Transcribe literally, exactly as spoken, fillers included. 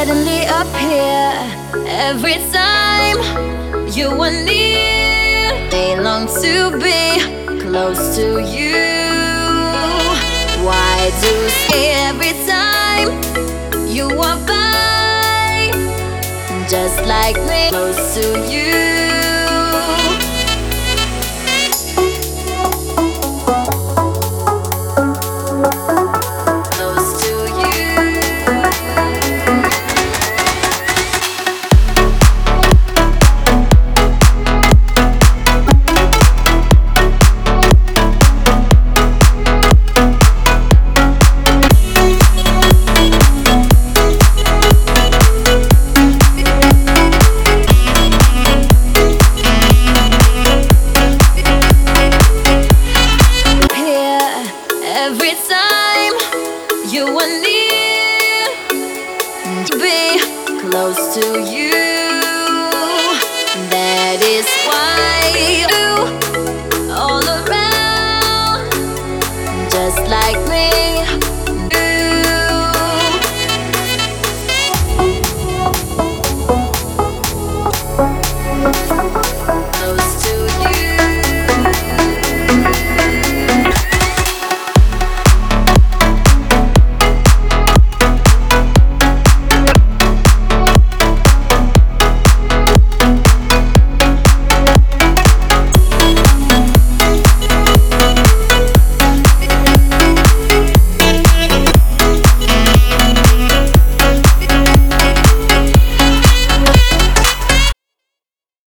suddenly appear every time you are near. They long to be close to you. Why do stay every time you are by? Just like me, close to you. Every time you are near, to be close to you.